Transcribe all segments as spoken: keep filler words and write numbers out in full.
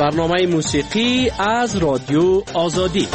برنامه موسیقی از رادیو آزادی.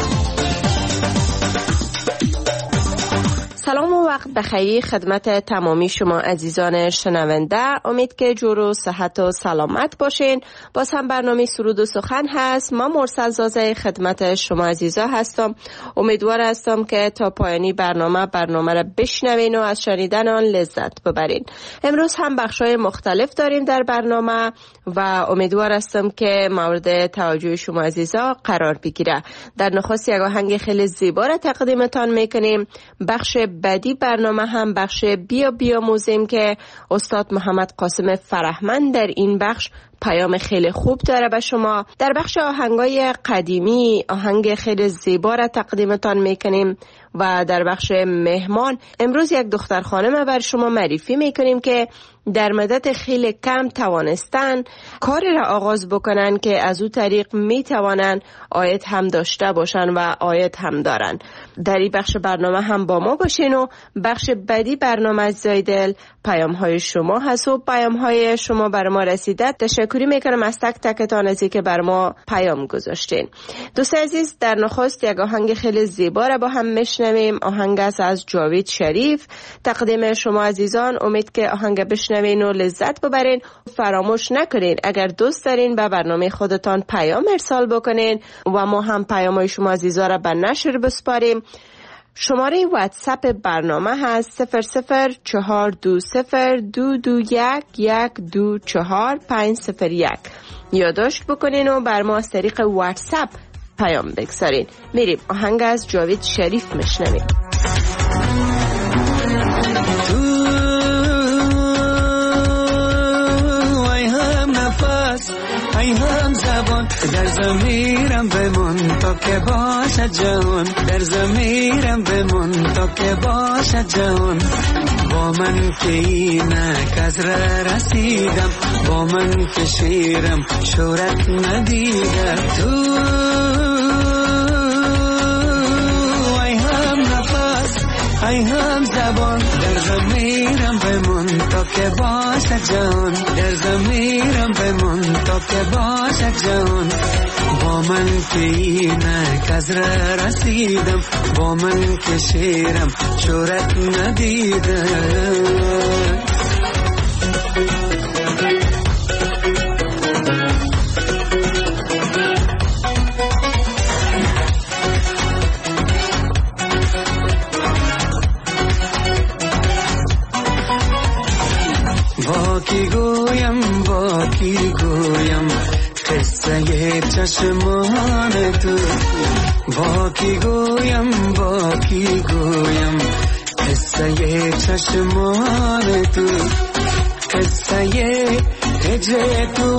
سلام و وقت بخیر خدمت تمامی شما عزیزان شنونده. امید که جور و صحت و سلامت باشین. باز هم برنامه سرود و سخن هست. من مرسل زازه خدمت شما عزیزا هستم. امیدوار هستم که تا پایانی برنامه برنامه را بشنوین و از شنیدن آن لذت ببرین. امروز هم بخشای مختلف داریم در برنامه و امیدوار هستم که مورد توجه شما عزیزا قرار بگیره. در نخست یک آهنگ خیلی زیبا را تقدیمتان میکنیم. بخش بعدی برنامه هم بخش بیا بیا موزیم که استاد محمد قاسم فرهمند در این بخش پیام خیلی خوب داره به شما. در بخش آهنگای قدیمی آهنگ خیلی زیبا را تقدیمتان میکنیم و در بخش مهمان امروز یک دختر خانم بر شما معرفی میکنیم که در مدت خیلی کم توانستن کاری را آغاز بکنن که از او طریق میتوانن آید هم داشته باشن و آید هم دارن. در این بخش برنامه هم با ما باشین و بخش بعدی برنامه از زایدل پیام های شما هست و پیام های شما بر ما رسیده. تشکری میکنم از تک تکتان ازی که بر ما پیام گذاشتین. دوست عزیز در نخست یک آهنگ خیلی زیبا را با هم میشنویم. آهنگ است از جاوید شریف تقدیم شما عزیزان. امید که آهنگ بشنوین و لذت ببرین. فراموش نکنین اگر دوست دارین به برنامه خودتان پیام ارسال بکنین و ما هم پیامای شما عزیزا را به نشر بسپاریم. شماره واتساپ برنامه هست صفر صفر چهار دو صفر دو دو یک یک دو چهار پنج صفر یک. یادداشت بکنین و بر ما از طریق واتساپ پیام بگذارین. میریم آهنگ از جاوید شریف میشنویم. ای هم زبان در ضمیرم بمون تا که باشد جهان، در ضمیرم بمون تا که باشد جهان. با من که اینک از را رسیدم، با من که شیرم شهرت ندیدم. تو ای هم نفس ای هم زبان در ضمیرم بمون تا که باشد جهان، در ضمیرم بمون تا که باشد جهان. با من که اینک از را رسیدم، با من که شیرم شهرت ندیدم. با کی گویم با کی گویم قصه چشمان تو، با کی گویم با کی گویم قصه چشمان تو، قصه هجر تو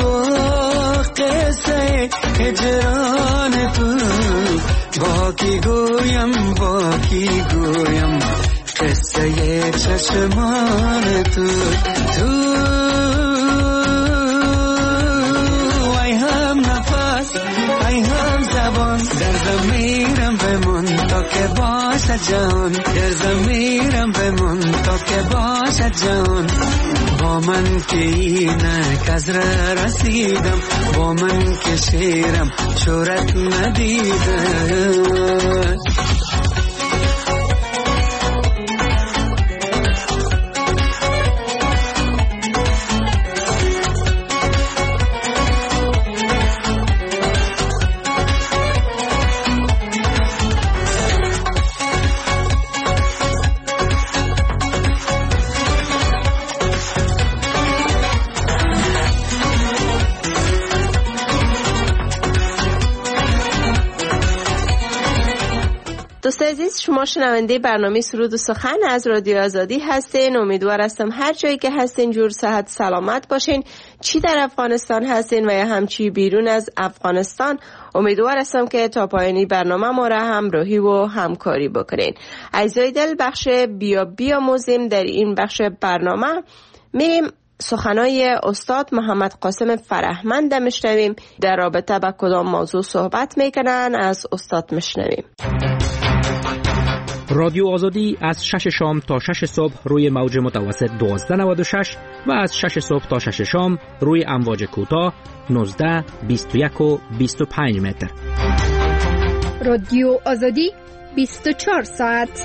قصه هجران تو. با کی گویم با کی گویم قصه چشمان تو. تو ای هم نفس ای هم زبان در ضمیرم بمون تا که باشد جهان، در ضمیرم بمون تا که باشد جهان. با من که اینک از را رسیدم، با من که شیرم شهرت ندیدم. دوست عزیز شما شنونده برنامه سرود و سخن از رادیو آزادی هستین. امیدوار هستم هر جایی که هستین جور صحت سلامت باشین، چی در افغانستان هستین و یا همچی بیرون از افغانستان. امیدوار هستم که تا پایانی برنامه ما را همراهی و همکاری بکنین. عزیزای دل بخش بیا بیا موزیم در این بخش برنامه میریم سخنای استاد محمد قاسم فرهمند میشنویم. در رابطه با کدام موضوع صحبت میکنن از استاد میشنویم. رادیو آزادی از شش شام تا شش صبح روی موج متوسط دوازده نود و شش و از شش صبح تا شش شام روی امواج کوتاه نوزده، بیست و یک و بیست و پنج متر. رادیو آزادی بیست و چهار ساعت.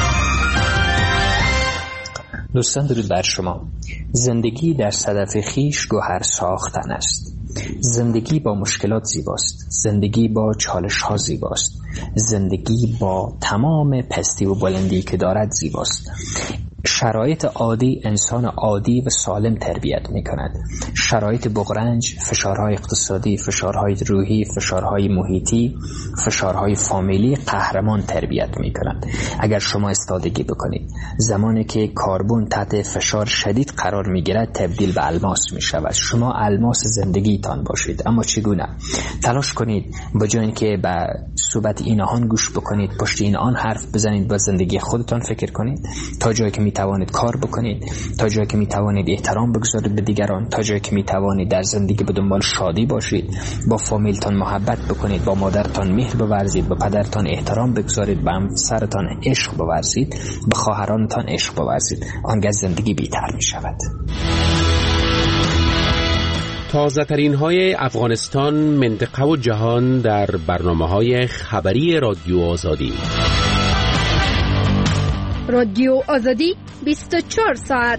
دوستان درود بر شما. زندگی در صدف خیش گوهر ساختن است. زندگی با مشکلات زیباست. زندگی با چالش ها زیباست. زندگی با تمام پستی و بلندی که دارد زیباست. شرایط عادی انسان عادی و سالم تربیت می کند. شرایط بغرنج، فشارهای اقتصادی، فشارهای روحی، فشارهای محیطی، فشارهای فامیلی قهرمان تربیت می کند. اگر شما استادگی بکنید، زمانی که کربن تحت فشار شدید قرار می گیرد تبدیل به الماس می شود. شما الماس زندگیتان باشید. اما چگونه؟ تلاش کنید به جای اینکه به صحبت این آهان گوش بکنید، پشت این آن حرف بزنید، با زندگی خودتان فکر کنید. تا جایی که می توانید کار بکنید، تا جایی که می توانید احترام بگذارید به دیگران، تا جایی که می توانید در زندگی به دنبال شادی باشید، با فامیلتان محبت بکنید، با مادرتان مهر بورزید، با پدرتان احترام بگذارید، با همسرتان عشق بورزید، به خواهرانتان عشق بورزید. آنگاه زندگی بهتر می شود. تازه ترین های افغانستان، منطقه و جهان در برنامه های خبری رادیو آزادی. رادیو آزادی بیست و چهار ساعت.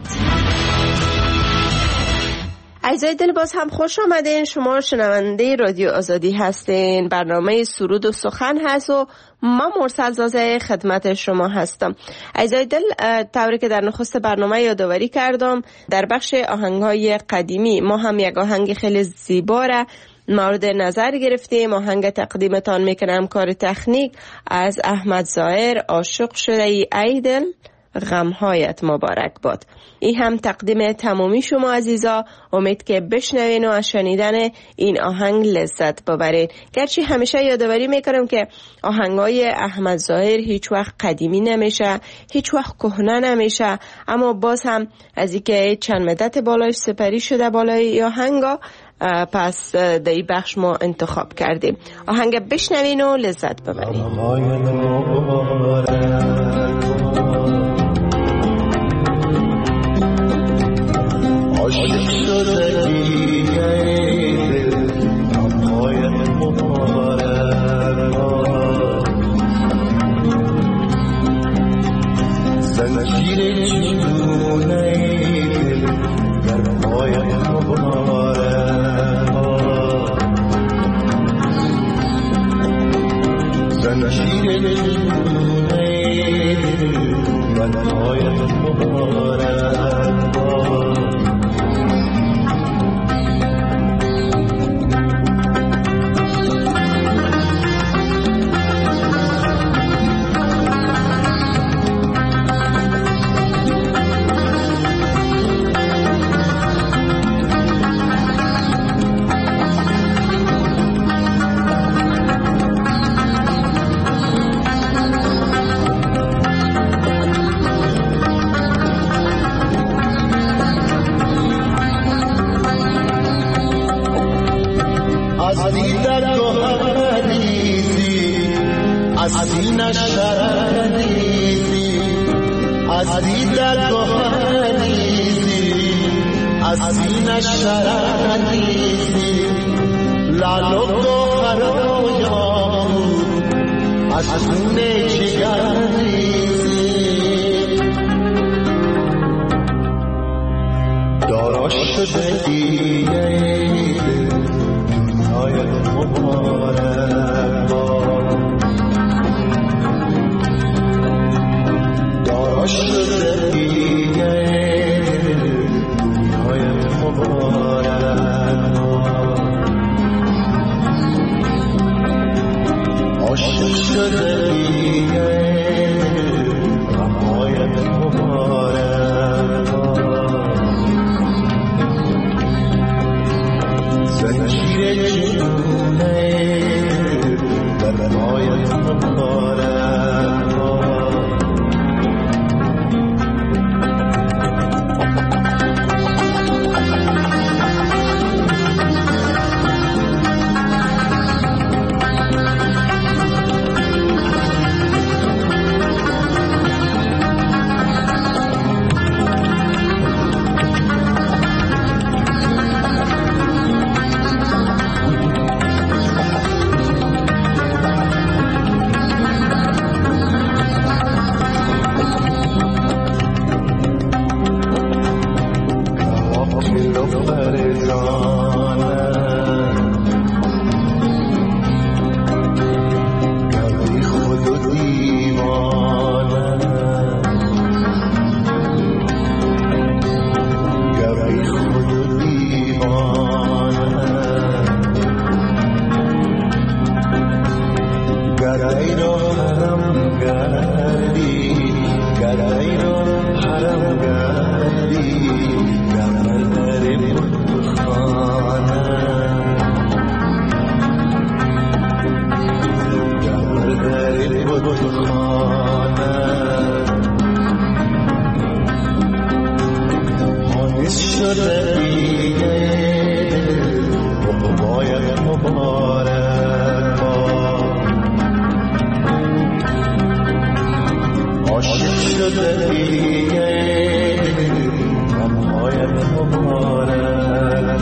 عزیزای دل، باز هم خوش آمدین. شما شنونده رادیو آزادی هستین. برنامه سرود و سخن هست و ما مرسل زازه خدمت شما هستم. عزیزای دل، طوری که در نخست برنامه یادآوری کردم، در بخش آهنگ‌های قدیمی ما هم یک آهنگ خیلی زیبا را مورد نظر گرفتیم. آهنگ تقدیمتان میکنم کار تکنیک از احمد ظاهر، عاشق شده ای ای دل غمهایت مبارک باد. این هم تقدیم تمامی شما عزیزا. امید که بشنوین و از شنیدن این آهنگ لذت ببرین. گرچه همیشه یادآوری میکنم که آهنگای احمد ظاهر هیچ وقت قدیمی نمیشه، هیچ وقت کهنه نمیشه، اما باز هم از اینکه چند مدت بالایش سپری شده بالای آهنگا، پس در این بخش ما انتخاب کردیم. آهنگ بشنوین و لذت ببرین. عاشق شده دیگه غمهایت مبارک باد. زنجیر جنونه دل غمهایت مبارک باد. زنجیر جنونه دل غمهایت مبارک باد. کردی گدایی را حرم کردی گمر در بتخانه گمر در بتخانه حانس شده دیگه باید مبارک عاشق شده دیگه غمهایت مبارک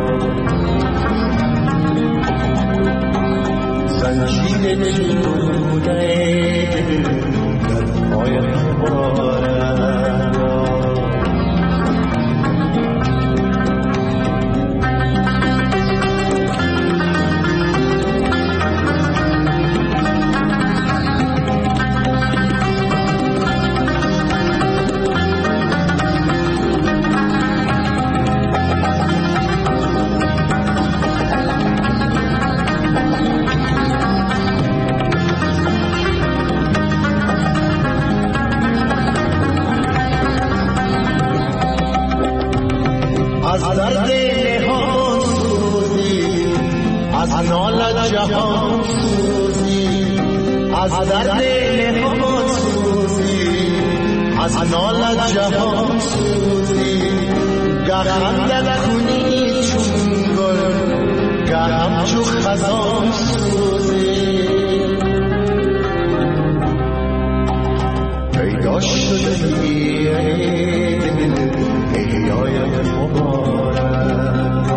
زنجیر چونه غمهایت مبارک از درد نهان سوزی از نال جهان سوزی از درد نهان سوزی از نال جهان سوزی گه خندت کنی چون گل گه همچو خزان سوزی پیدا شده احیایت مبارک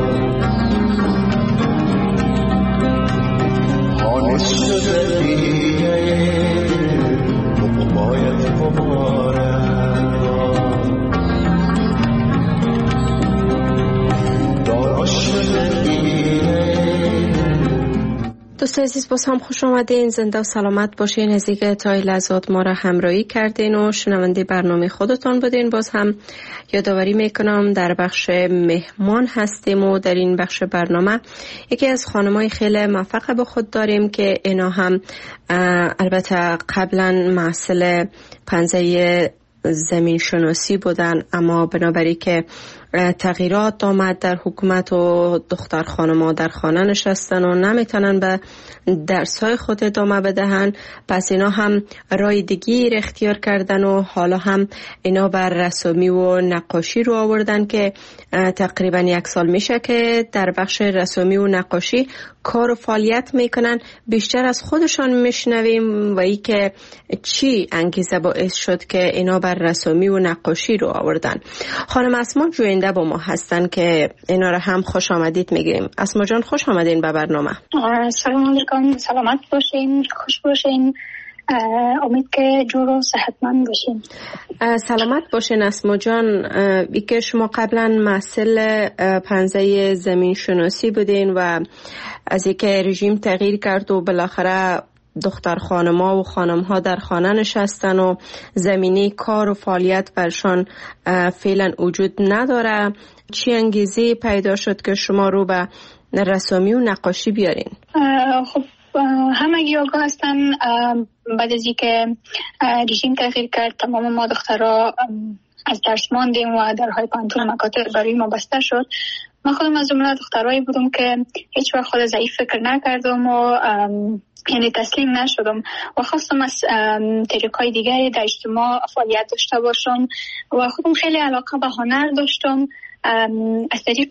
حانس شده دیگه مبایت مبارک دارا شده دیگه. دوست عزیز باز هم خوش آمدین، زنده و سلامت باشین. از اینکه تا این لحظات ما را همراهی کردین و شنونده برنامه خودتان بودین. باز هم یادآوری میکنم در بخش مهمان هستیم و در این بخش برنامه یکی از خانمای خیلی موفق با خود داریم که اینا هم البته قبلا محصل پنزه زمین شناسی بودن، اما بنابراین که تغییرات آمد در حکومت و دختر خانم‌ها در خانه نشستن و نمیتونن به درس‌های خود ادامه بدهن، پس اینا هم راه دیگه اختیار کردن و حالا هم اینا بر رسومی و نقاشی رو آوردن که تقریبا یک سال میشه که در بخش رسومی و نقاشی کار و فعالیت میکنن. بیشتر از خودشان میشنویم و ای که چی انگیزه باعث شد که اینا بر رسومی و نقاشی رو آوردن. خانم اسما جوینده با ما هستن که اینا رو هم خوش آمدید میگیم. اسما جان خوش آمدین به برنامه. سلام علیکم، سلامت باشین، خوش باشین، امید که جور و صحتمند باشین. سلامت باشین اسما جان. ای که شما قبلا محصل پنزه زمین شناسی بودین و از اینکه رژیم تغییر کرد و بالاخره دختر خانم‌ها و خانم‌ها در خانه نشستن و زمینه کار و فعالیت برشان فعلا وجود نداره، چی انگیزه پیدا شد که شما رو به رسومی و نقاشی بیارین؟ خب همگی آگاه هستن بعد از اینکه رژیم تغییر کرد تمام ما دخترها از درس ماندیم و درهای پانتون مکاتب برای ما بسته شد. من خودم از جمله دخترایی بودم که هیچ وقت خود ضعیف فکر نکردم و یعنی تسلیم نشدم و خواستم از طریقای دیگری در اجتماع فعالیت داشته باشم و خودم خیلی علاقه به هنر داشتم. از طریق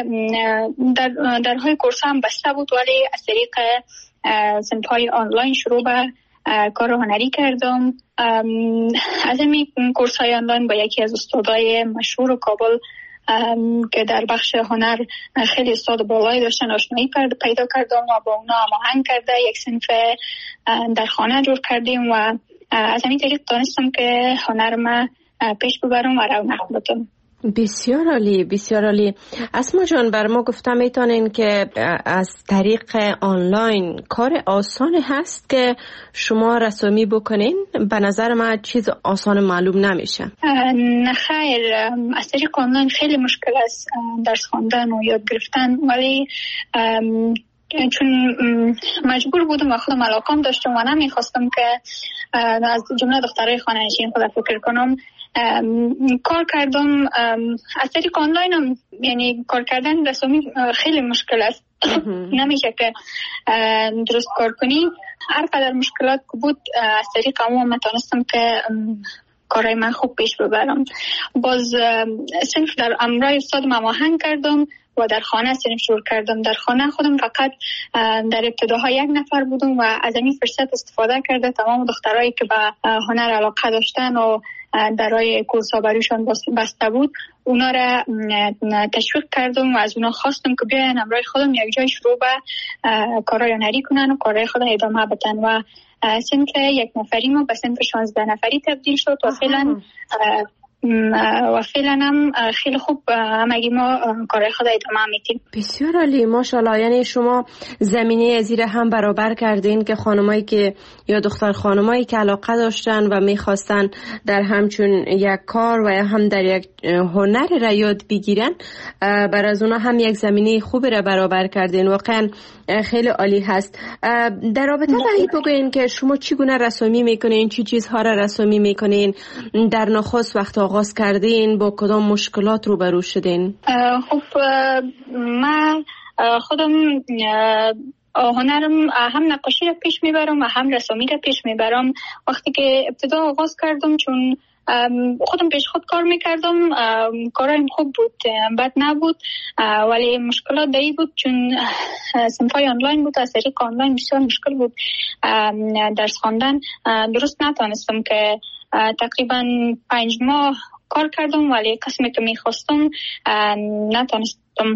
در درهای کورس هم بسته بود ولی از طریق صنف‌های آنلاین شروع به کار هنری کردم. از این کورس های آنلاین با یکی از استادای مشهور کابل که در بخش هنر خیلی استاد بالایی داشتن آشنایی پیدا کردم و با اونا هماهنگ کرده یک صنف در خانه جور کردیم و از همین طریق دانستم که هنر ما پیش ببرم و رونق بدم. بسیار عالی، بسیار عالی. اسما جان بر ما گفتم میتونین که از طریق آنلاین کار آسان هست که شما رسومی بکنین؟ به نظر من چیز آسان معلوم نمیشه. نه خیر، از طریق آنلاین خیلی مشکل است درس خواندن و یاد گرفتن، ولی چون مجبور بودم و خودم علاقم داشتم و نمیخواستم که از جمله دخترای خانه نشین خود فکر کنم. کار کردم از طریق آنلاین هم، یعنی کار کردن رسمی خیلی مشکل است. نمیشه که درست کار کنی. هر قدر مشکلات بود از طریق عموم متانستم که کارهای من خوب پیش ببرم. باز صنف در امرای استاد مماهنگ کردم و در خانه صنف شروع کردم. در خانه خودم فقط در ابتداها یک نفر بودم و از این فرصت استفاده کرده تمام دخترایی که به هنر علاقه داشتن و درای کورس‌ها برایشان بسته بود اونا را تشویق کردم و از اونا خواستم که بیاین همراه خودم یک جای شروع به کارهای هنری کنن و کارهای خود ادامه بدن و صنف یک نفری ما به صنف شانزده نفری تبدیل شد و فعلا و فعلا هم خیلی خوب همگی ما کارهای خود ادامه میدیم. بسیار عالی، ماشاءالله. یعنی شما زمینه ازیر هم برابر کردین که خانمایی که یا دختر خانمایی که علاقه داشتن و میخواستن در همچون یک کار و هم در یک هنر را یاد بگیرن، بر از اونا هم یک زمینه خوبی را برابر کردین. واقعا خیلی عالی هست. در رابطه با این بگوین که شما چگونه رسمی میکنین، چی چیزها را رسمی میکنین، در نخست وقت آغاز کردین با کدام مشکلات روبرو شدین؟ خب من خودم هنرم هم نقاشی را پیش میبرم و هم رسمی را پیش میبرم. وقتی که ابتدا آغاز کردم چون خودم پیش خود کار میکردم، کارم خوب بود، بد نبود، ولی مشکلات دایی بود چون صنفای آنلاین بود. از طریق آنلاین بسیار مشکل بود درس خواندن. درست نتانستم که تقریبا پنج ماه کار کردم ولی قسمی که میخواستم نتانستم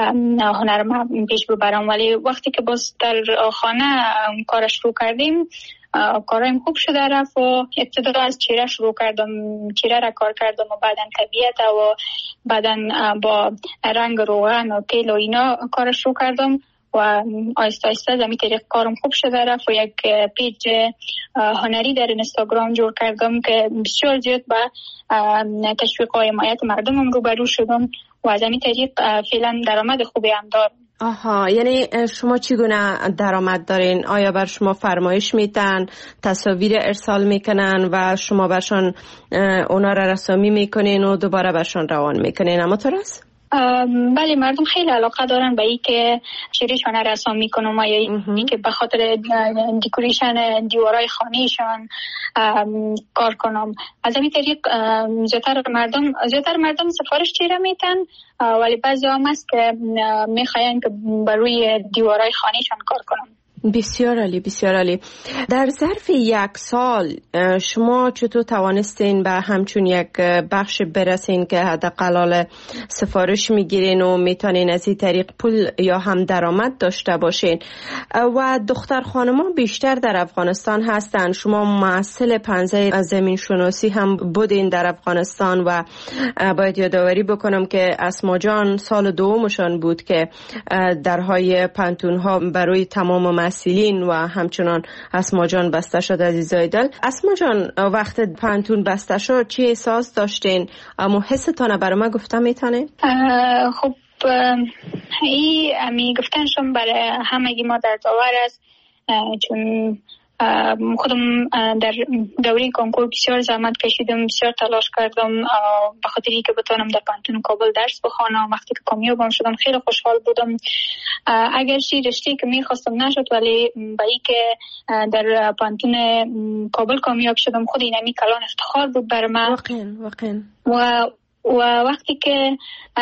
هنرم پیش ببرم. ولی وقتی که باز در خانه کارش شروع کردیم کارم خوب شده رفت و ابتدا از چهره شروع کردم، چهره را کار کردم و بعدا طبیعت و بعدا با رنگ روغن و تیل و اینا کار شروع کردم و آیسته آیسته زمین طریق کارم خوب شده رفت و یک پیج هنری در اینستاگرام جور کردم که بسیار زیاد با تشویق و حمایت مردمم روبرو شدم و از این طریق فعلا درآمد خوبی هم دارم. آها، یعنی شما چگونه درآمد دارین؟ آیا بر شما فرمایش میتن، تصاویر ارسال میکنن و شما برشان اونا را رسمی میکنین و دوباره برشان روان میکنین؟ اما طور است؟ بله، مردم خیلی علاقه دارن به این که چهرهشان را رسم میکنم و یا این که به خاطر دکوریشن دیوارای خانهشان کار کنم. از این طریق زیادتر مردم زیادتر مردم سفارش چهره میتن، ولی بعضی هم هست که میخواین که بر روی دیوارای خانهشان کار کنم. بسیار عالی، بسیار عالی. در ظرف یک سال شما چطور توانستین به همچون یک بخش برسین که حداقل سفارش میگیرین و میتونین از این طریق پول یا هم درآمد داشته باشین؟ و دختر خانما بیشتر در افغانستان هستن. شما محصل پنزه زمین شناسی هم بودین در افغانستان و باید یادآوری بکنم که اسما جان سال دومشان بود که درهای پانتون ها برای تمام مسئولین و همچنان اسما جان بسته شد. عزیزای دل، اسما جان وقت پانتون بسته شد چی احساس داشتین؟ اما حستانه برای من گفته میتونه؟ خب ای امی گفتنشم برای همگی ما در داور است، چون خودم در دوره کنکور بسیار زحمت کشیدم، بسیار تلاش کردم به خاطر اینکه بتونم در پانتون کابل درس بخوانم. وقتی که کامیابم شدم خیلی خوشحال بودم، اگرچه رشته که میخواستم نشد، ولی با اینکه در پانتون کابل کامیاب شدم خود این همی کلان افتخار بود برای من. واقعا واقعا. و و وقتی که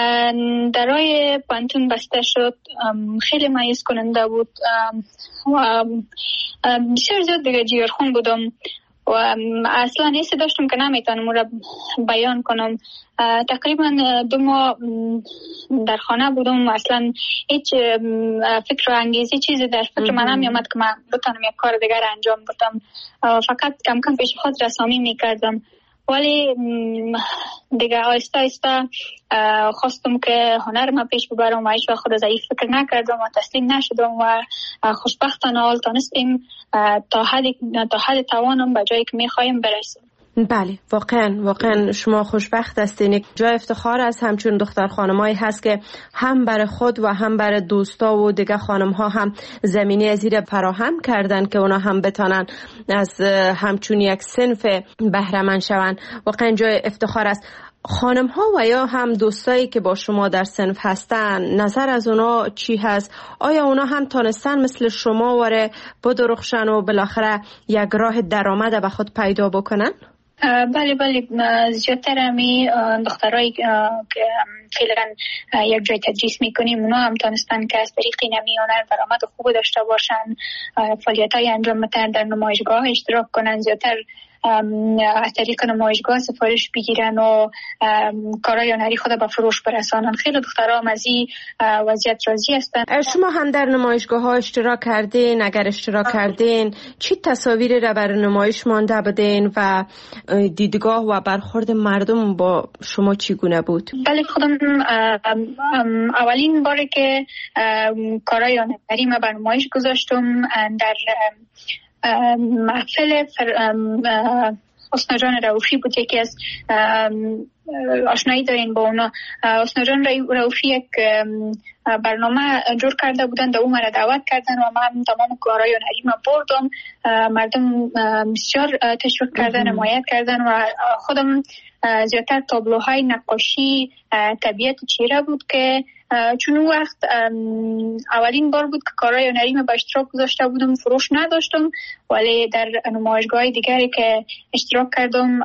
درای پانتون بسته شد خیلی مایوس کننده بود و بسیار زیاد دیگه جیگرخون بودم و اصلا حسی داشتم که نمیتونم را بیان کنم. تقریبا دو ماه در خانه بودم و اصلا هیچ فکر و انگیزی چیزی در فکر من نمیامد که من بتونم یک کار دیگر انجام بدم. فقط کم کم پیش خود رسامی میکردم، ولی دیگه آیسته آیسته خواستم که هنر ما پیش ببرم و هیچ وقت خود ضعیف فکر نکردم و تسلیم نشدم و خوشبختانه حال تانستیم تا حد تا حد توانم به جایی که میخوایم برسیم. بله، واقعا واقعا شما خوشبخت هستین. جای افتخار است همچون دختر خانمایی هست که هم برای خود و هم برای دوستا و دیگه خانم ها هم زمینی از این فراهم کردن که اونا هم بتانن از همچون یک صنف بهره مند شون. واقعا جای افتخار است. خانم ها و یا هم دوستایی که با شما در صنف هستن، نظر از اونا چی هست؟ آیا اونا هم تانستن مثل شما وره بدرخشن و بالاخره یک راه درآمد به خود پیدا بکنن؟ بله بله، زیادتر همی دخترایی که فعلا یک جای تدریس میکنیم اونا هم تانستن که از طریق نمی هنر درآمد خوب داشته باشن، فعالیت های انجام بدن، در نمایشگاه اشتراک کنن، زیادتر از طریق نمایشگاه سفارش بگیرن و کارهای هنری خود به فروش برسانن. خیلی دخترها هم از این وضعیت راضی هستن. شما هم در نمایشگاه ها اشتراک کردین؟ اگر اشتراک کردین چی تصاویری را بر نمایش مانده بدین و دیدگاه و برخورد مردم با شما چگونه بود؟ بله، خودم اولین باره که کارهای هنری ما بر نمایش گذاشتم در محفل حسنا جان رؤوفی بود. یکی از آشنایی دارین با اونا. حسنا جان رؤوفی یک برنامه جور کرده بودن، در اون مرا دعوت کردن و من تمام کارهای هنری ما بردم. مردم بسیار تشویق کردن، حمایت کردن و خودم زیادتر تابلوهای نقاشی طبیعت چهره بود که چون اون وقت اولین بار بود که کارهای هنری ما به اشتراک گذاشته بودم، فروش نداشتم، ولی در نمایشگاه دیگری که اشتراک کردم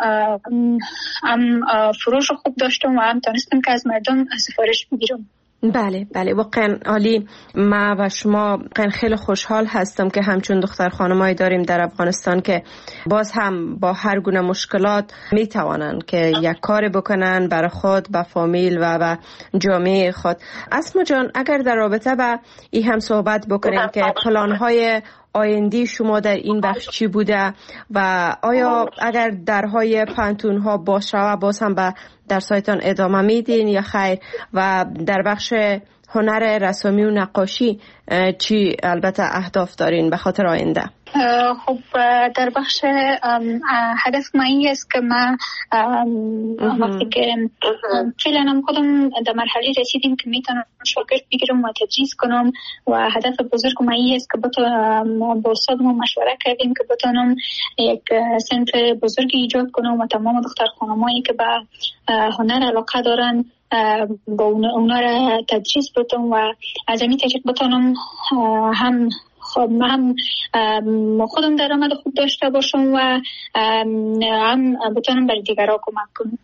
هم فروش خوب داشتم و هم تانستم که از مردم سفارش بگیرم. بله بله، واقعا عالی. ما و شما واقعا خیلی خوشحال هستم که همچون دختر خانمایی داریم در افغانستان که باز هم با هر گونه مشکلات میتوانن که یک کار بکنن برای خود، با فامیل و با جامعه خود. اسما جان، اگر در رابطه با این هم صحبت بکنیم که پلان‌های آیندی شما در این بخش چی بوده و آیا اگر درهای پانتون ها باز شود باز هم به درسایتان ادامه میدین یا خیر؟ و در بخش هنر رسامی و نقاشی چی البته اهداف دارین به خاطر آینده؟ خب در بخش هدف ما این است که ما وقتی که فعلا هم خودم در مرحله رسیدیم که میتونم شاگرد بگیرم و تدریس کنم و هدف بزرگ ما این است که بتونم با استادم مشوره کردیم که بتونم یک صنف بزرگی ایجاد کنم و تمام دختر خانمایی که به هنر علاقه دارن با اونا را تدریس بدم و از این طریق بتونم هم خب من هم خودم درآمد خوب داشته باشم و هم بتونم برای دیگران کمک کنم.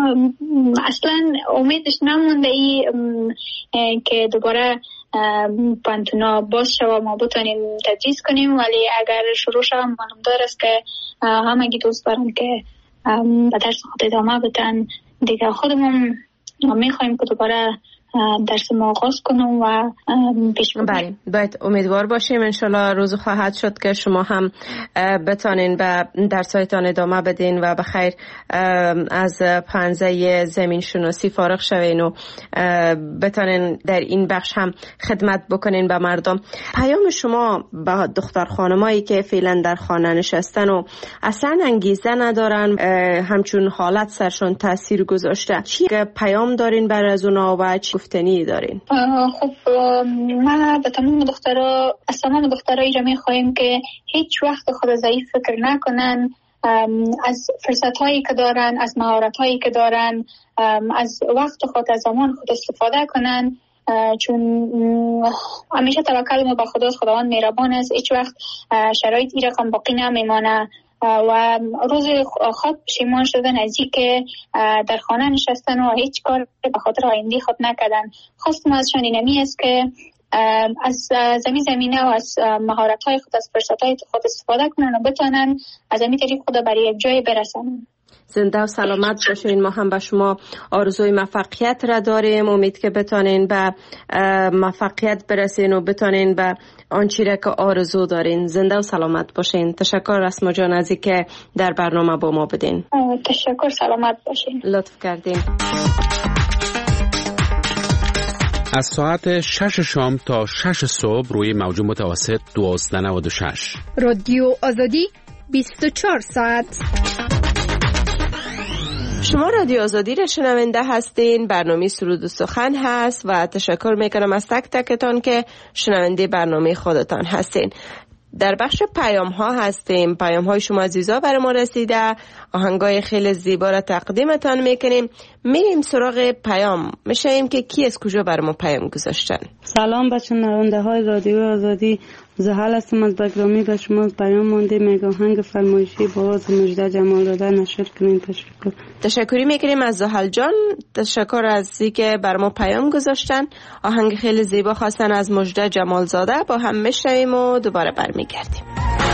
اصلا امیدش نمونده ای که دوباره پانتونا باز شد و ما بتونیم تدریس کنیم، ولی اگر شروع شد معلوم دار است که همگی دوست دارم که به درس خود ادامه بدن. دیگه خودمون میخوایم که دوباره درس ما آغاز کنم و پیش ببریم. بله، باید امیدوار باشیم انشالله روز خواهد شد که شما هم بتانین به درسایتان ادامه بدین و بخیر از پنزه زمین شناسی فارغ شوین و بتانین در این بخش هم خدمت بکنین به مردم. پیام شما به دختر خانمایی که فعلا در خانه نشستن و اصلا انگیزه ندارن، همچون حالت سرشون تاثیر گذاشته، چی پیام دارین برای از اونا و چی گفتنی دارین؟ خب ما به تمام دخترها، از تمام دخترایی را میخوایم که هیچ وقت خود ضعیف فکر نکنن، از فرصت هایی که دارن، از مهارت هایی که دارن، از وقت خود، از زمان خود استفاده کنن، چون همیشه توکل ما به خداست، خداوند مهربان است، هیچ وقت شرایط این رقم باقی نمیمانه و روز خود پشیمان شدن از این که در خانه نشستن و هیچ کار به خاطر آینده خود نکردن. خواستم ازشان اینمی است که از زمین زمینه و از مهارت‌های خود، از فرصت‌های خود استفاده کنن و بتونن از همین طریق خود برای یک جای برسن. زنده و سلامت باشین. ما هم به شما آرزوی موفقیت را داریم. امید که بتانین به موفقیت برسین و بتانین به آنچه را که آرزو دارین. زنده و سلامت باشین. تشکر اسما جان از اینکه در برنامه با ما بدین. تشکر، سلامت باشین. لطف کردین. از ساعت شش شام تا شش صبح روی موج متوسط دوازده نود و شش رادیو آزادی بیست و چهار ساعت. شما رادیو آزادی را شنونده هستین. برنامه سرود و سخن هست و تشکر میکنم از تک تکتان که شنونده برنامه خودتان هستین. در بخش پیام ها هستیم. پیام های شما عزیزا بر ما رسیده، آهنگای خیلی زیبا را تقدیمتان میکنیم. میریم سراغ پیام. میشیم که کی از کجا بر ما پیام گذاشتن. سلام بچه نوانده های رادیو آزادی، زحل هستم از بگرامی. به شما پیام مانده میگه آهنگ فرمایشی با آواز مجده جمال داده نشر کنین. تشکر. تشکری میکنیم از زحل جان. تشکر از اینکه بر ما پیام گذاشتن. آهنگ خیلی زیبا خواستن از مجده جمال زاده. با هم میشنویم و دوباره برمیگردیم.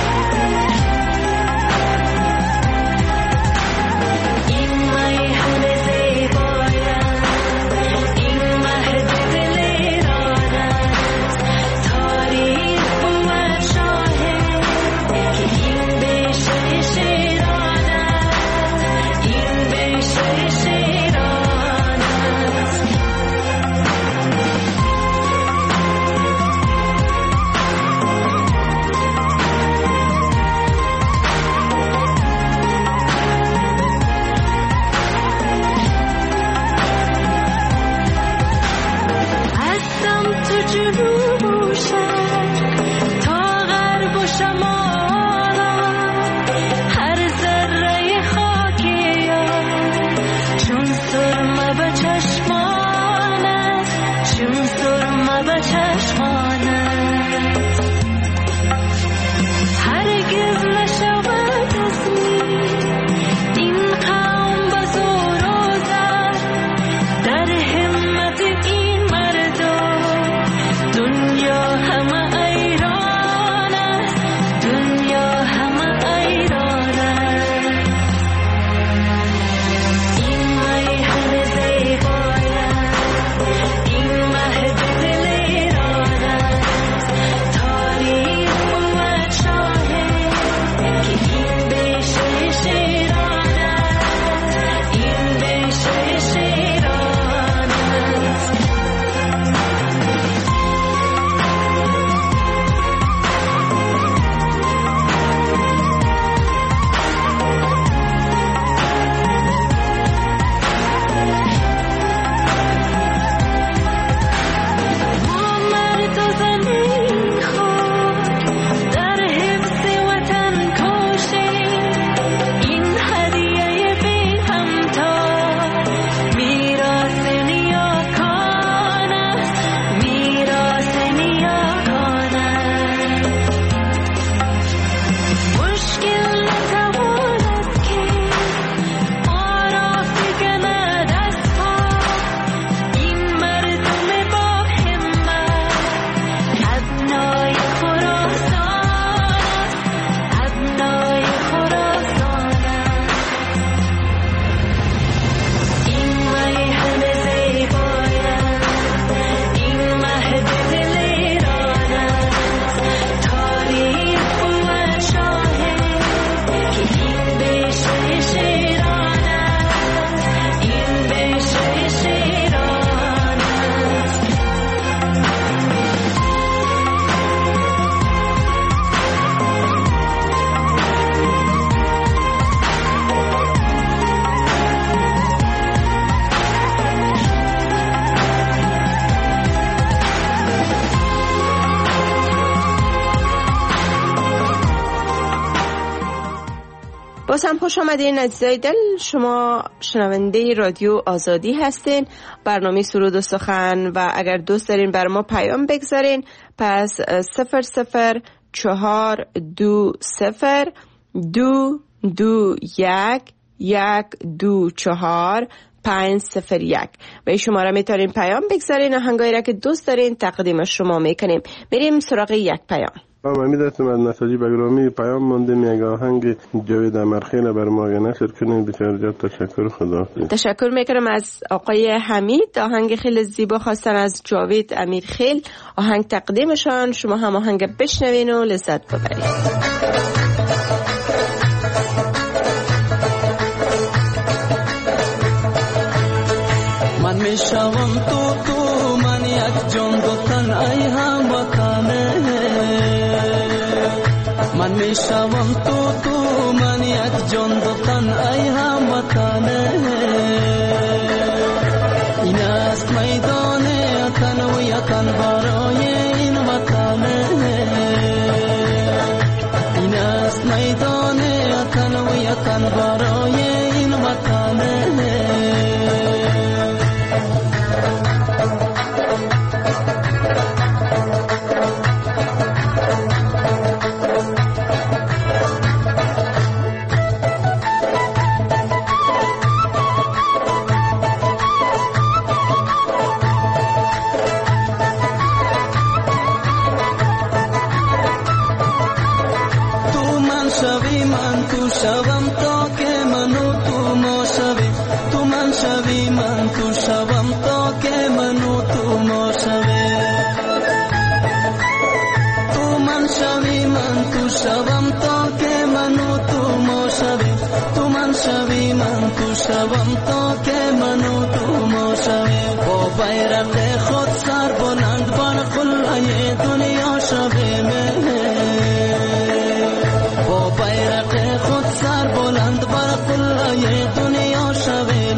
باز هم خوش آمدین عزیزای دل. شما شنونده رادیو آزادی هستین، برنامه سرود و سخن. و اگر دوست دارین بر ما پیام بگذارین، پس صفر صفر چهار دو صفر دو دو یک یک دو چهار پنج صفر یک به این شماره میتونین پیام بگذارین. آهنگایی را که دوست دارین تقدیم شما میکنیم. میریم سراغ یک پیام. ما میدستم از نساجی بگرامی پیام ماندیم یک آهنگ جاوید امرخیل بر ما نشر کنیم. بسیار جا تشکر. خدا تشکر میکنم از آقای حمید. آهنگ خیلی زیبا خواستن از جاوید امیرخیل. آهنگ تقدیمشان. شما هم آهنگ بشنوین و لذت ببرید. من میشوم تو تو من یک جان دو تن ای هم وطنه. من میشوم تو تو من یک جان دو تن وطن ای هموطن این است میدان تنویتن برای این وطن این است میدان تنویتن برای این وطن شوم تا که منو تو ما شوی تو من شوی من تو شوم تا که منو تو ما شوی تو من شوی من تو شوم تا که منو تو ما شوی تو من شوی من تو شوم تا که منو تو ما شوی با بیرق خود سر بلند بر قلعه دنیا شوی با بیرق خود سر بلند بر قلعه دنیا شوی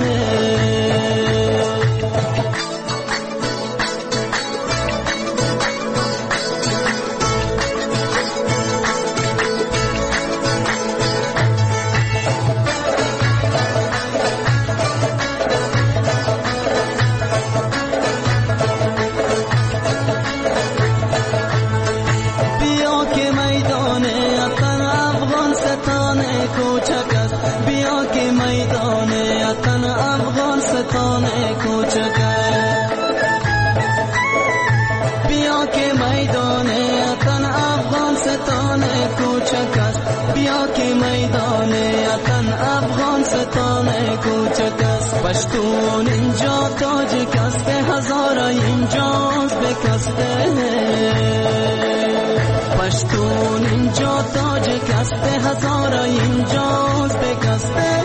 بیا که میدان اتن افغان ستانه کوچک است بیا که میدان اتن افغان ستانه کوچک است بیا که میدان اتن افغان ستانه کوچک است بیا که میدان اتن افغان ستانه کوچک است پشتون اینجا تاجک است هزار اینجاست بکسته پشتون اینجا تاجک است هزار اینجاست بکسته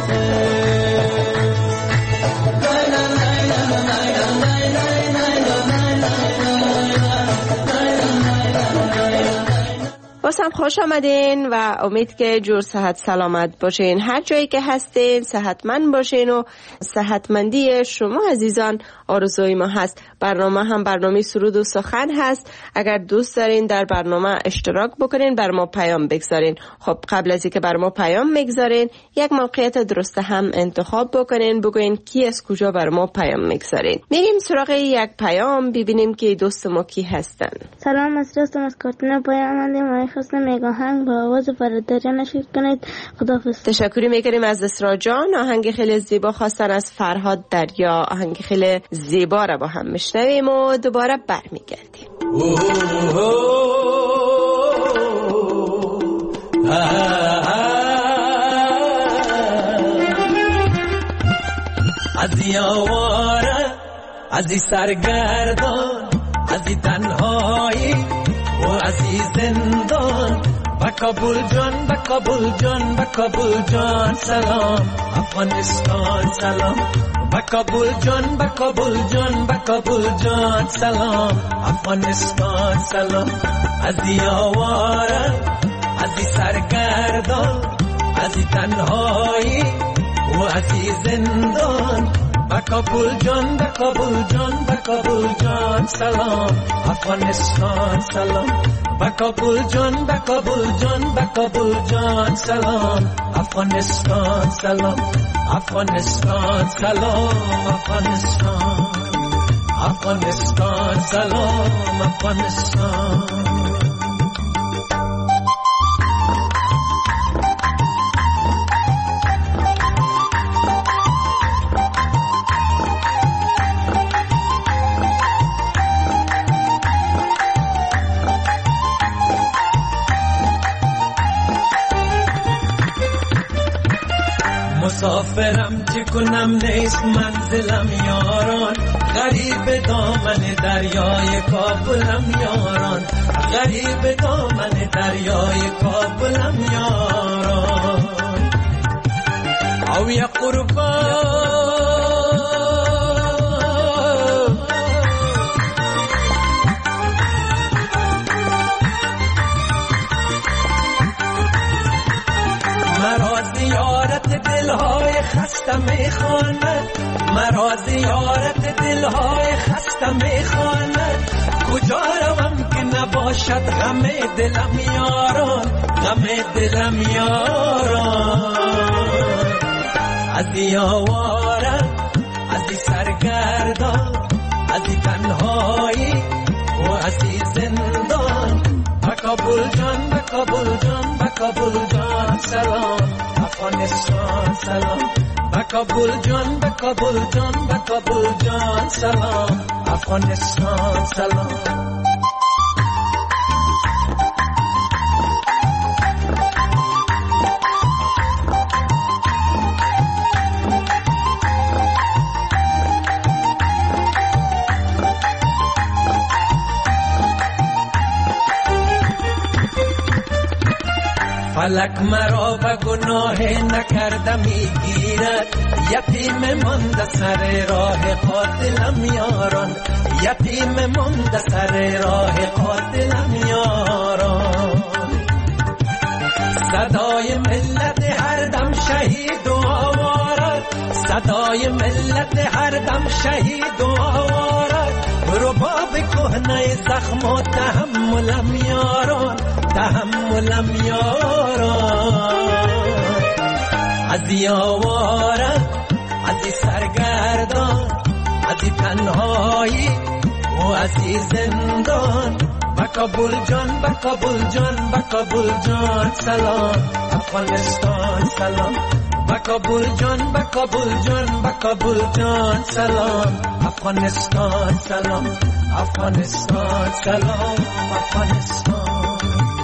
بازم خوش آمدین و امید که جور صحت سلامت باشین. هر جایی که هستین صحتمند باشین و صحتمندی شما عزیزان آرزوی ما هست. برنامه هم برنامه سرود و سخن هست. اگر دوست دارین در برنامه اشتراک بکنین بر ما پیام بگذارین. خب قبل از اینکه بر ما پیام بگذارین یک موقعیت درست هم انتخاب بکنین، بگوین کی از کجا بر ما پیام میگذارین. میریم سراغ یک پیام ببینیم که دوست ما کی هستن. سلام، از راستم از کارتون پیام ما خواستم میگاهنگ با آواز فردا نشید کنید. خداحافظ. تشکری میکنیم از اسرا جان. آهنگ خیلی زیبا خواستن از فرهاد دریا. آهنگ خیلی زیبا را با هم میشنویم و دوباره برمیگردیم. از یاواره از سرگردان از تنهایی و از زندان با کابل جان با کابل جان با کابل جان سلام افغانستان سلام با کابل جان با کابل جان با کابل جان سلام افغانستان سلام از یاواره از سرگردان از تنهایی و از زندان با کابل جان با کابل جان با کابل جان سلام افغانستان سلام با کابل جان با کابل جان با کابل جان سلام افغانستان سلام افغانستان سلام افغانستان افغانستان سلام افغانستان. مسافرم چه کنم نیست منزلم یاران غریب دامن دریای کابلم یاران غریب دامن دریای کابلم یاران او یا قربان مرا زیارت زیارت دلهای خسته میخواند، مرا زیارت دلهای خسته میخواند. کجا روم که نباشد همه دلم یاران، همه دلم یاران. از این آواره، از این سرگردان، از این تنهایی و از این زندان. به کابل جان، به کابل جان، به کابل جان سلام، افغانستان سلام. به کابل جان، به کابل جان، به کابل جان سلام، افغانستان سلام. فلک مرا به گناه نکرده میگیرد، یتیم مانده سر راه قاتلم یاران، یتیم مانده سر راه قاتلم یاران. صدای ملت هر دم شهید و آوارد، صدای ملت هر دم شهید و آوارد. رباب کهنه زخم و تحملم یاران، تحملم یاران. از این آواره، از این سرگردان، از این تنهایی و از این زندان. به کابل جان، به کابل جان، به کابل جان سلام، افغانستان سلام. به کابل جان، به کابل جان، به کابل جان سلام، افغانستان سلام، افغانستان سلام، افغانستان،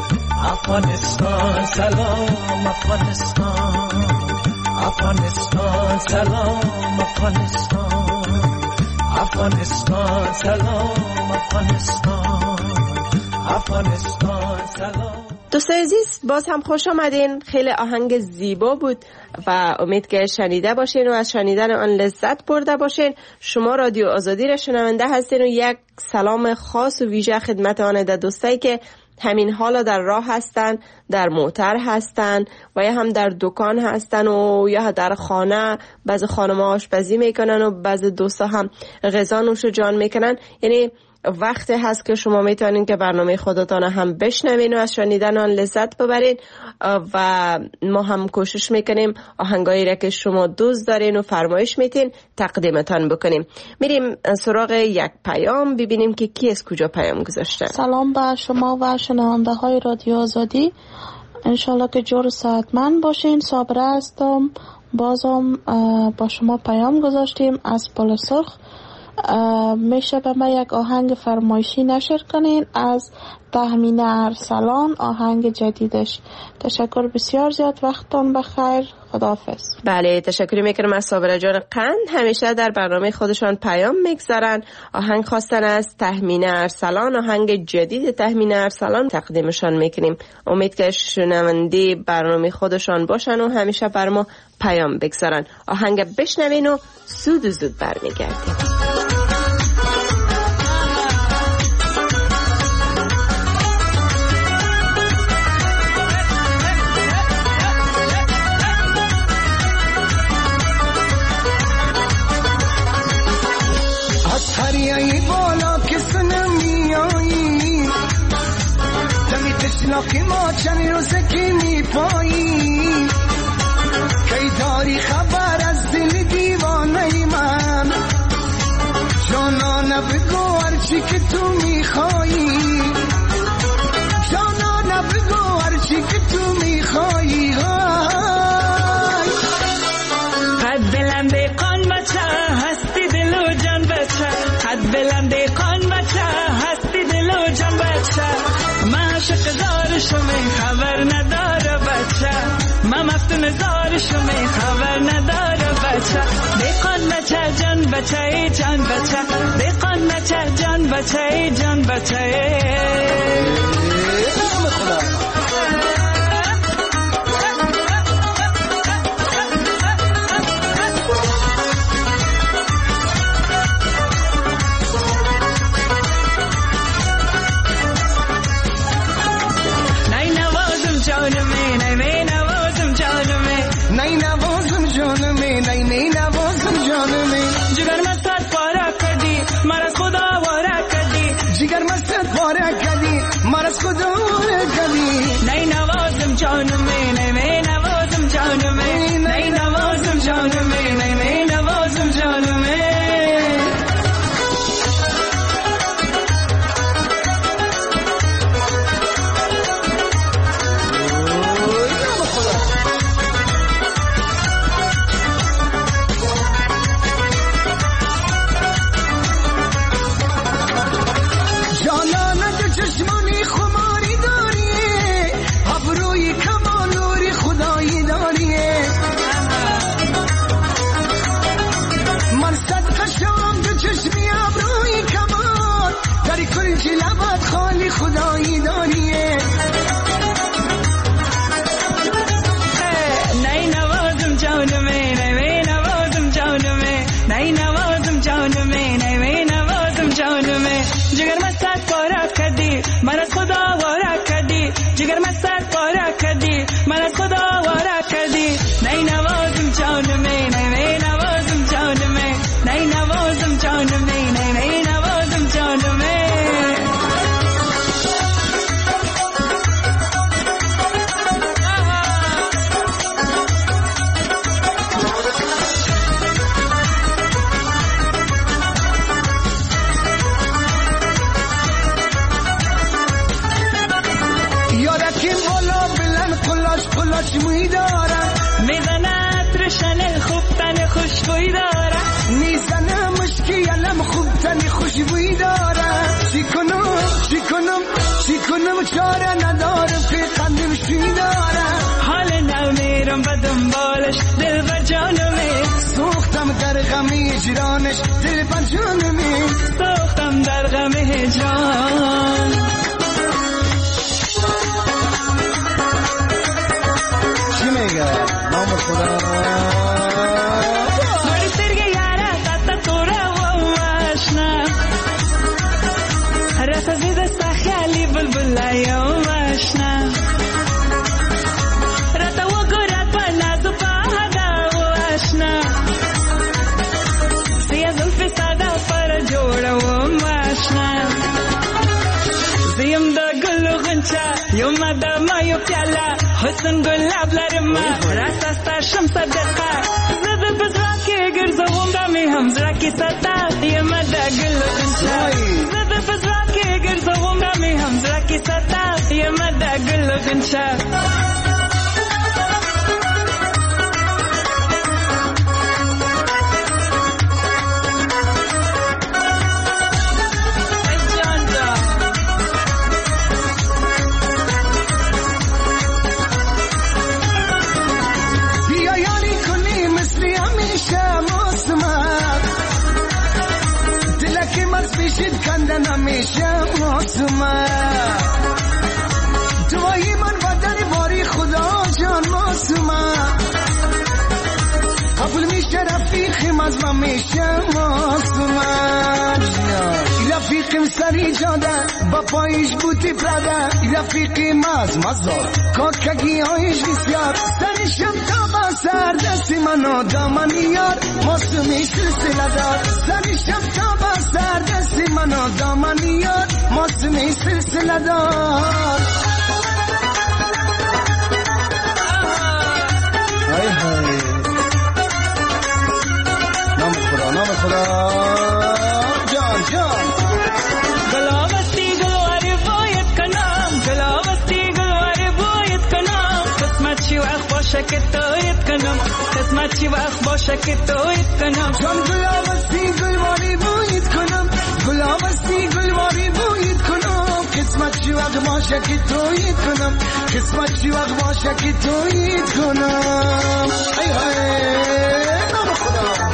افغانستان سلام، افغانستان، افغانستان سلام، افغانستان، افغانستان سلام، افغانستان، افغانستان سلام. دوستان عزیز، باز هم خوش آمدین. خیلی آهنگ زیبا بود و امید که شنیده باشین و از شنیدن آن لذت برده باشین. شما رادیو آزادی را شنونده هستین و یک سلام خاص و ویژه خدمت آن دوستایی که همین حالا در راه هستن، در موتر هستن و یا هم در دکان هستن و یا در خانه. بعضی خانم آشپزی میکنن و بعضی دوستا هم غذا نوش جان میکنن. یعنی وقتی هست که شما میتونین که برنامه خودتان هم بشنوین و از شنیدن آن لذت ببرین و ما هم کوشش میکنیم آهنگایی را که شما دوست دارین و فرمایش میتین تقدیمتان بکنیم. میریم سراغ یک پیام ببینیم که کی از کجا پیام گذاشته. سلام به شما و شنونده های رادیو آزادی، انشالله که جور و صحتمند باشین. صابره هستم، بازم با شما پیام گذاشتیم از پل سرخ. میشه به ما یک آهنگ فرمایشی نشر کنین از تهمینه ارسلان، آهنگ جدیدش. تشکر بسیار زیاد، وقتتون بخیر، خداحافظ. بله، تشکر میکنم از صابره جان قند. همیشه در برنامه خودشان پیام میگذارن. آهنگ خواستن از تهمینه ارسلان، آهنگ جدید تهمینه ارسلان تقدیمشان میکنیم. امید که شنونده برنامه خودشان باشن و همیشه بر ما پیام بگذارن. آهنگ بشنوین و زود و زود برمیگردیم. هریایی بالا کس نمیایی، دمی تشناکی ما چند روزه که میپایی. کی داری خبر از دل دیوانه من، جانا بگو هرچی که تو میخوایی، جانا بگو هرچی که تو میخوایی. قد بلند قان بچه هستی دل و جان بچه، قد بلند قان بچه هستی دل و جان بچه. من عاشق دار شمی خبر نداره بچه، من مفتون دار شمی خبر نداره بچه. بیقان بچه جان بچه ای جان بچه، بیقان بچه جان بچه ای جان بچه. نی نوازم نوازم جانم نی می نوازم جانم جگر مستت پاره کردی من از خدا واره کردی جگر مستت پاره کردی من از خدا واره کردی نی نوازم جانم نی می نوازم جانم نی نوازم جانم نی می نوازم جانم چشمانی خماری داریه ابروی کمال نوری خدایی داریه من صدقه شام دو چشمی ابروی کمال داری کلچی لبت خالی خدایی داریه نی نوازم جانمه نی نوازم جانمه نی نوازم جانمه نی نوازم جانمه جگر مستت پاره کردی من از خدا واره کردی جگر مستت پاره کردی من از خدا واره کردی نی نوازم جانمه نی نوازم جانمه نی نوازم جانمه نی نوازم جانمه کلاش موی دارم میزنه ترشن خوب تن خوشبوی دارم میزنه مشکی علم خوب تن خوشبوی دارم چی کنم چی کنم چی کنم چاره ندارم که قندم شوی دارم حال نو میرم و دنبالش دل بر جانمه سوختم در غم هجرانش دل بر جانمه سوختم در غم هجران نام خدا بڑی سرگی یارا تاتا تورا و ماشنا رسا زیده سا خیالی بلبلای و ماشنا رتا و گرات با نازو پاهدا و آشنا سیا زلفی سادا پر جوڑا و ماشنا زیم دا گلو غنچا یو مادا مایو پیالا حسن گلاب لرما راست استاشم صدقه زده بزراکی گرزوم دامی هم زراکی ستا یه مده گل غنچه زده بزراکی گرزوم دامی هم زراکی ستا یه مده گل غنچه بشید کندن همیشه معصومه دوایی من بدن باری خدا جان معصومه قبول میشه رفیقم از من میشه معصومه رفیقم سری جاده با پایش بوتی پراده رفیقم از مزار کاکگی هایش بسیار سرشم تا با سر دستی منو دامنی یار معصومی سلسله دار سرشم تا با سر دستی منو دامنی یار معصومی سلسله دار های های نام خدا نام خدا جان جان گلاوستی گلواری باید کنم گلاوستی گلواری باید کنم قسمت چی وقت باشه که تویت کنم قسمت چی وقت باشه که تویت کنم جان گلاوستی گلواری باید کنم گلاوستی گلواری باید کنم قسمت چی وقت باشه که تویت کنم قسمت چی وقت باشه که تویت کنم ای های نام خدا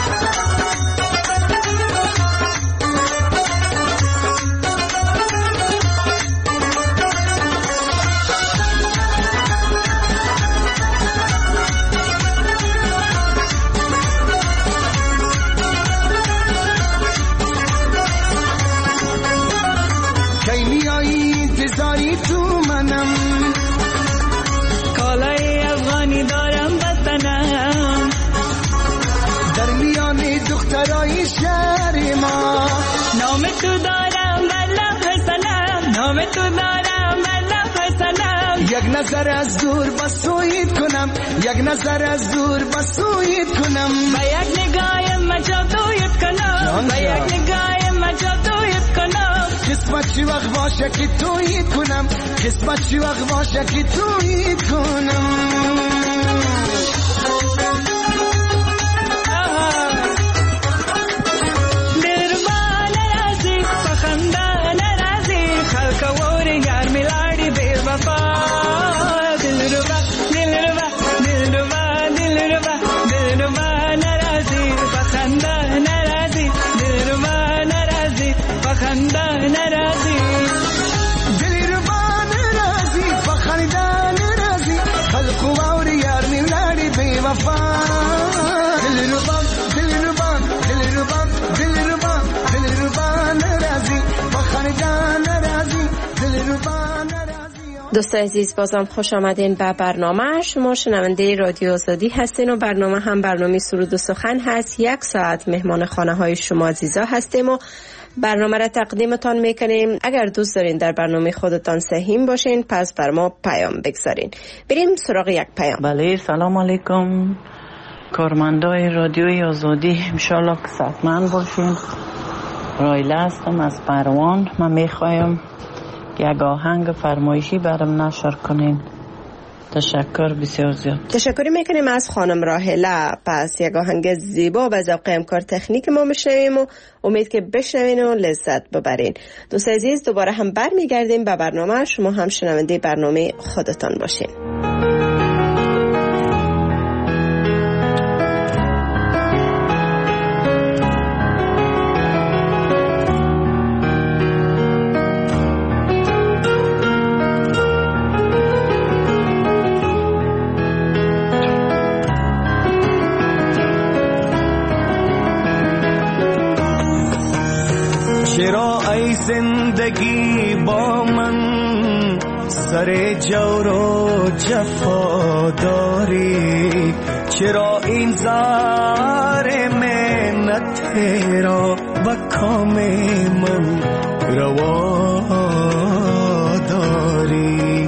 انتظاری تو منم کالای افغانی دارم بزنم یک نظر از دور بسویت کنم، یک نظر از دور بسویت کنم، با یک نگاه مجادویت کنم، با یک نگاه مجادویت کنم. قسمت چی وقت باشه که تویت کنم، قسمت چی وقت باشه که تویت کنم. دوست عزیز، بازم خوش آمدین به برنامه. شما شنونده رادیو آزادی هستین و برنامه هم برنامه سرود و سخن هست. یک ساعت مهمان خانه های شما عزیزا هستیم و برنامه را تقدیمتان میکنیم. اگر دوست دارین در برنامه خودتان سهیم باشین پس بر ما پیام بگذارین. بریم سراغ یک پیام. بله، سلام علیکم کارمندای رادیوی آزادی، انشالله که صحتمند باشین. رایله هستم از پروان. من میخوایم یک آهنگ فرمایشی برام نشر کنین. تشکر بسیار زیاد. تشکری میکنیم از خانم راهله. پس یک آهنگ زیبا به ذوق امکار تکنیک ما بشنویم و امید که بشنوین و لذت ببرین. دوست عزیز، دوباره هم برمیگردیم به برنامه. شما هم شنونده برنامه خودتان باشین. زندگی با من سر جور و جفا داری، چرا این زار منت را با کام من روا داری؟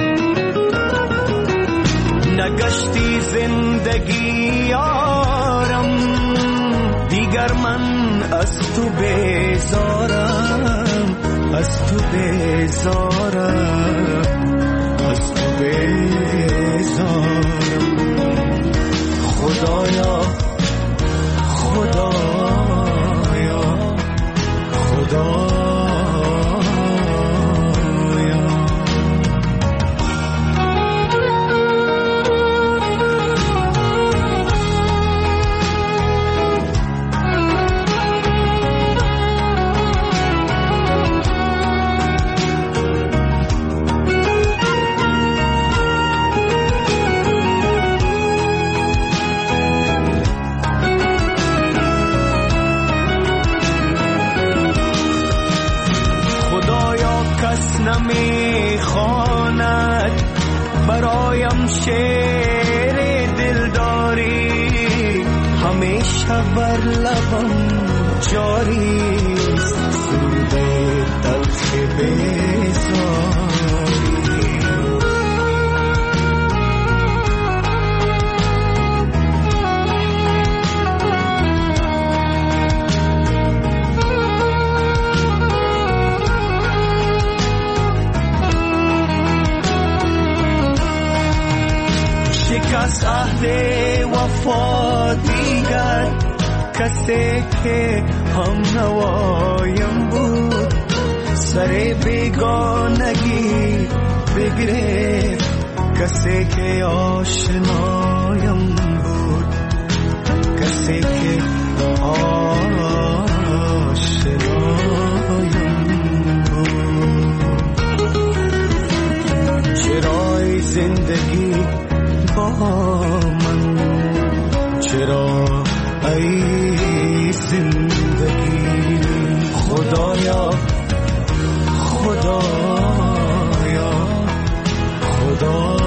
نگشتی زندگی یارم دیگر، من از تو بیزارم، از تو بیزارم، از تو بیزارم. خدایا خدایا خدایا نمیخواند برایم شعر دلداری، همیشه بر لبم جاری سرود تلخ بیزاری. شکست عهد وفا دیگر، کسی که هم نوایم بود سر بیگانگی بگرفت، کسی که آشنایم بود، کسی که آشنایم بود. چرای زندگی با من، چرا ای زندگی؟ خدایا خدایا خدایا.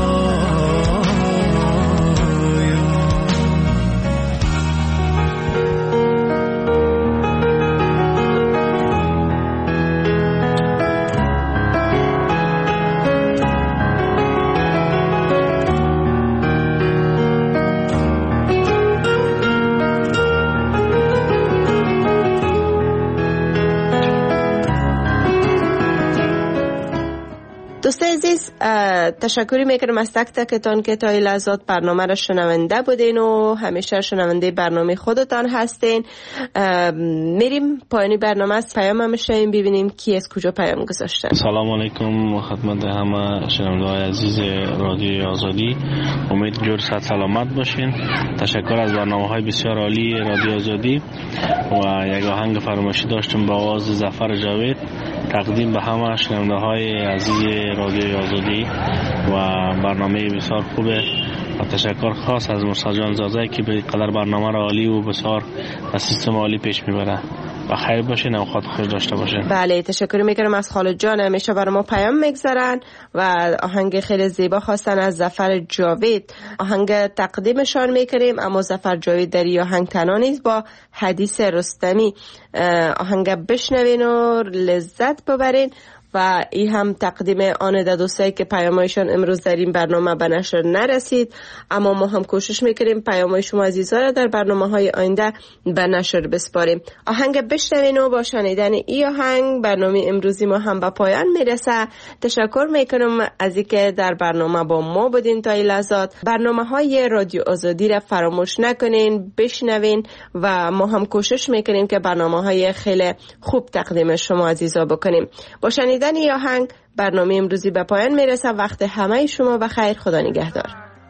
تشکری میکنم از تک تکتان که تا این لحظات برنامه را شنونده بودین و همیشه شنونده برنامه خودتان هستین. میریم پایانی برنامه از پیام هم شنیم ببینیم کی از کجا پیام گذاشتن. سلام علیکم خدمت همه شنونده های عزیز رادیو آزادی، امید جور صحت سلامت باشین. تشکر از برنامه های بسیار عالی رادیو آزادی و یک آهنگ فرمایشی داشتم با آواز ظفر جاوید تقدیم به همه شنونده های عزیز رادیو آزادی و برنامه بسیار خوبه و تشکر خاص از مرسا جان زاده که به قدر برنامه را عالی و بسیار و سیستم عالی پیش میبره. و خیر باشین و خود خوش داشته باشین. بله تشکر میکنم از خالد جان، همیشه برای ما پیام میگذارن و آهنگ خیلی زیبا خواستن از ظفر جاوید. آهنگ تقدیمشان میکنیم، اما ظفر جاوید در این آهنگ تنها نیست، با حدیث رستمی. آهنگ بشنوین و لذت ببرین و این هم تقدیم آن ده دوستایی که پیامایشان امروز در این برنامه به نشر نرسید، اما ما هم کوشش میکنیم پیامای شما عزیزا را در برنامه های آینده به نشر بسپاریم. آهنگ بشنوین و با شنیدن این آهنگ برنامه امروزی ما هم به پایان میرسه. تشکر میکنم از اینکه در برنامه با ما بودین تا این لحظات. برنامه های رادیو آزادی را فراموش نکنین، بشنوین و ما هم کوشش میکنیم که برنامه های خیلی خوب تقدیم شما عزیزا بکنیم. با شنیدن این آهنگ برنامه امروزی به پایان میرسه. وقت همه شما بخیر، خدا نگهدار.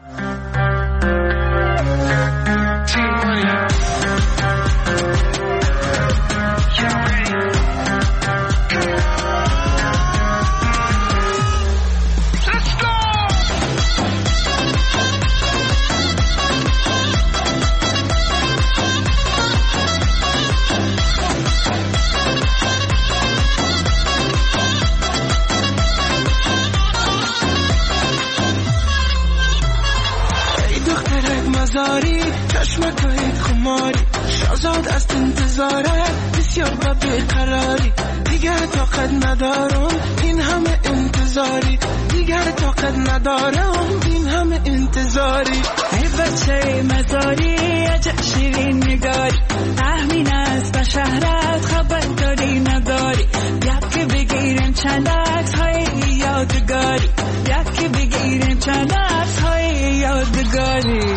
چشمکایت خماری شازاد از انتظارت بسیار با بیقراری، دیگر طاقت ندارم این همه انتظاری، دیگر طاقت ندارم این همه انتظاری. ای بچه مزاری عجب شیرین نگاری، تحمین است به شهرت خبر داری نداری، یکی بگیریم چند عکس های یادگاری، یکی بگیریم چند عکس های یادگاری.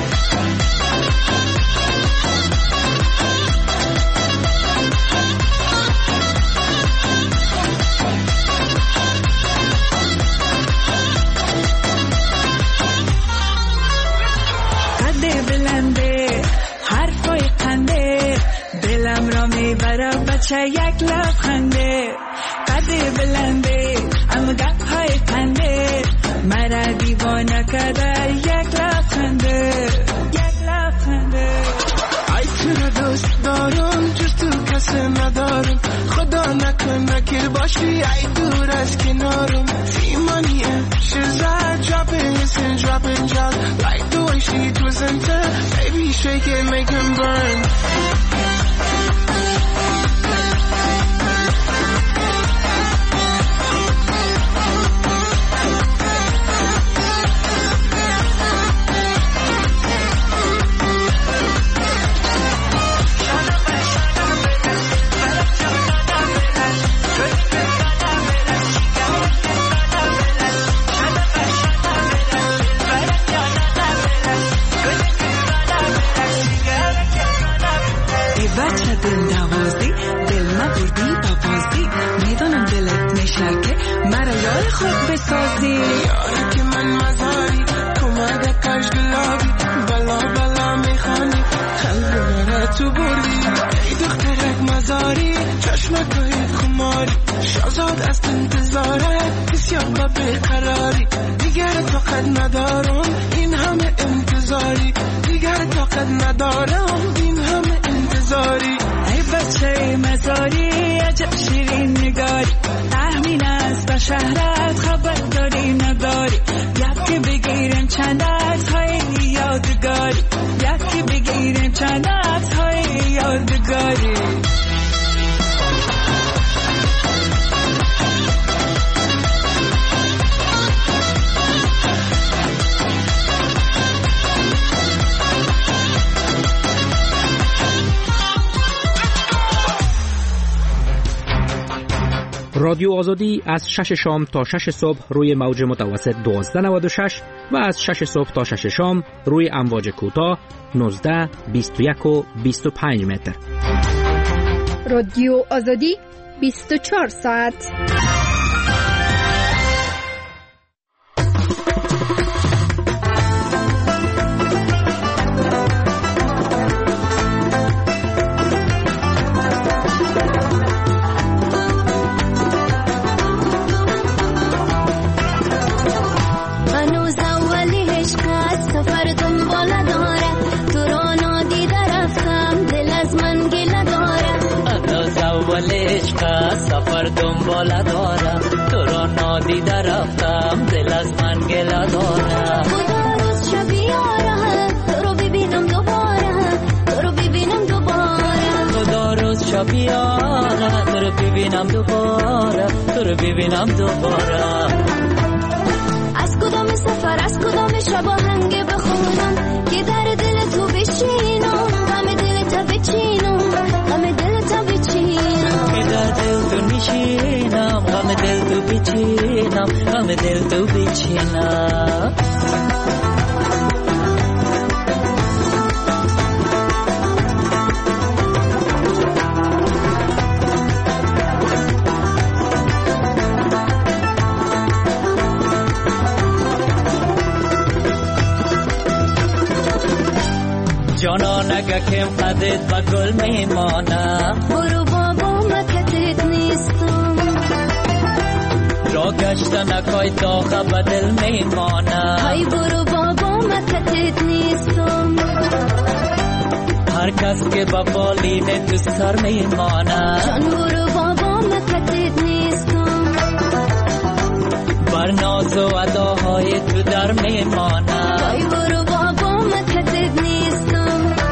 بچه یک لبخنده قد بلنده اما گپ‌های پنده مرا دیوانه کرده یک لبخنده یک لبخنده. ای تو را دوست دارم جز تو کس ندارم، خدا نکنه که باشی ای دور از کنارم. سیمانی she's a dropping listen dropping drop like the way she presents her, baby shake it make him burn. خود بسازی یاری که من مزاری کمک کاش گلابی بلا بلا میخوانی قلب مرا تو بردی. ای دخترک مزاری چشمکای خماری شازاد از انتظارت بسیار با بیقراری، دیگر طاقت ندارم این همه انتظاری، دیگر طاقت ندارم این همه انتظاری. ای بچه مزاری عجب شیرین نگاری، تحمین است به شهرت خبر داری نداری، یکی بگیریم چند عکس های یادگاری، یکی بگیریم چند عکس های یادگاری. رادیو آزادی از شش شام تا شش صبح روی موج متوسط دوازده نود و شش و از شش صبح تا شش شام روی امواج کوتاه نوزده بیست و یک و بیست و پنج متر. رادیو آزادی بیست و چهار ساعت. سفر دنباله دارم تو را نادیده رفتم دل از من گله دارم خدا روز شب یاره تو رو ببینم دوباره تو رو ببینم دوباره خدا روز شب یاره تو رو ببینم دوباره تو رو ببینم دوباره از کدام سفر از کدام شب آهنگ بخونم که در دل تو بشینم غم دل تو بچینم غم دل تو بچینم که در دل تو میشینم غم دل تو بچینم غم دل تو بچینم جانان اگه کم قدت با گل میمانه برو بابا مکتت نیستم را گشتن اکای داغه به دل میمانه های برو بابا مکتت نیستم هر کس که با بالین تو سر میمانه جان برو بابا مکتت نیستم بر ناز و اداهای تو در میمانه های برو بابا مکتت نیستم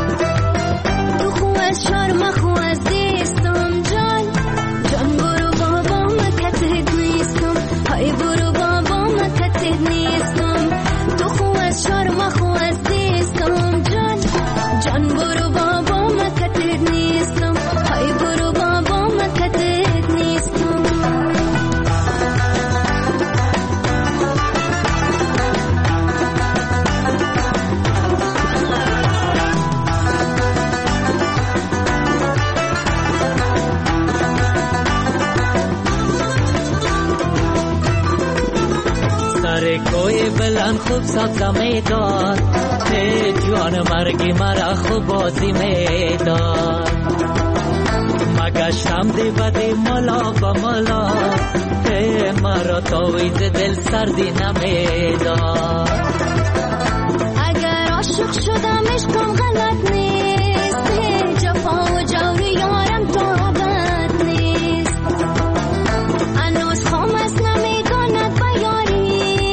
شرم خو از دیستم جان جان برو بابا مکتت نیستم های برو بابا مکتت نیستم تو خو از شرم خو از دیستم جان جان برو بابا مکتت نیستم های برو بابا مکتت نیستم کوی بلند خوب سبزه میداد ای جوان مرگی مرا خوب بازی میداد مگشتم دی بدی ملا با ملا ای مرا تاویز دل سردی نمیداد اگر عاشق شدم عشقم غلط نیست جفا و جوری یارم طاقت نیست هنوز خام است نمیداند بیاری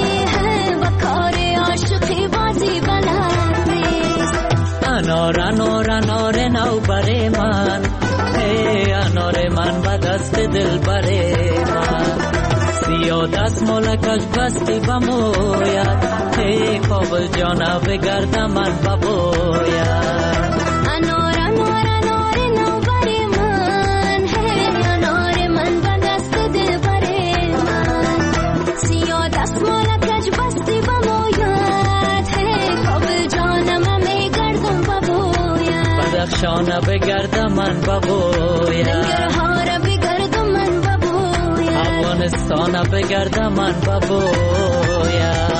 انار انار انار نو بره من ای انار من به دست دل بره من سیاه دست ملکش بستی بموید ای کابل جانا بگرد من ببوید انار انار انار نو بره من ای انار من به دست دل بره من سیاه دست ملکش بستی بموید ای کابل جانا من بدخشانه بگرد من ببوید ننگرهار بگرد من ببوید افغانستان بگرد من ببوید